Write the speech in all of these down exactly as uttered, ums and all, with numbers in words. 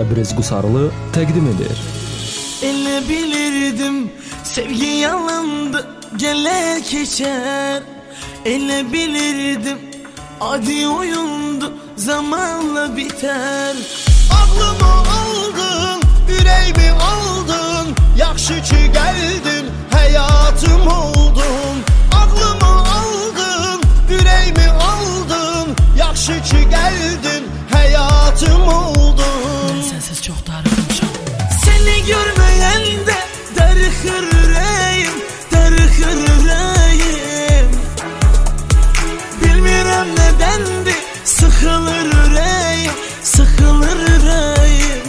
Təbriz Qusarlı təqdim edir. Elə bilirdim sevgi yalandı, gələr keçər. Elə bilirdim adi oyundu, zamanla biter. Ağlımı aldın, yüreğimi aldın, yaxşı ki geldin, hayatım oldun. Ağlımı aldın, yüreğimi aldın, yaxşı ki geldin, hayatım oldun. Ben sensiz çok darılmışam. Seni görmeyende darıxır ürəyim, darıxır ürəyim. Bilmirəm nədəndir, sıxılır ürəyim, sıxılır ürəyim.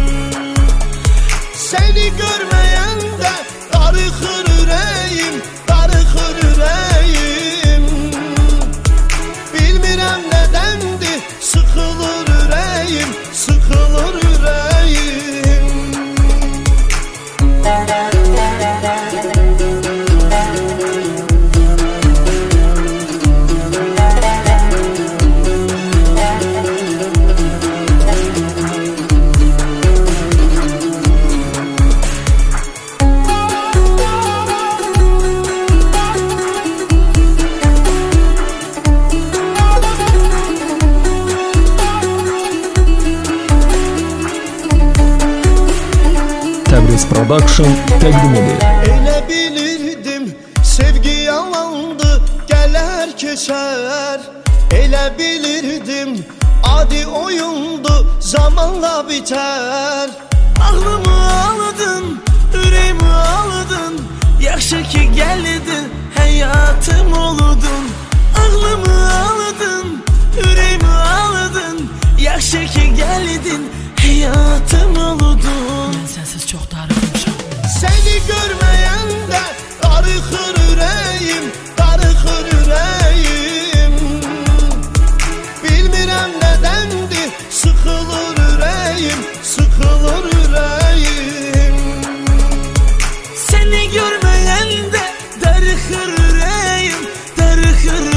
Seni görmeyende darıxır ürəyim, darıxır ürəyim. Bilmirəm nədəndir, sıxılır ürəyim, sıxılır ürəyim. Təbriz Production təqdim edir. Elə bilirdim sevgi yalandı, gələr keçər. Elə bilirdim adi oyundu, zamanla biter. Ağlımı aldın, ürəyimi aldın, yaxşı ki gəldin, həyatım oldun. Ağlımı aldın, ürəyimi aldın, yaxşı ki gəldin, həyatım oldun. Ben sensiz çok darılmışam. Seni görmeyende darıxır ürəyim, darıxır ürəyim. Bilmirəm nədəndir, sıxılır ürəyim, sıxılır ürəyim. Seni görmeyende darıxır ürəyim, darıxır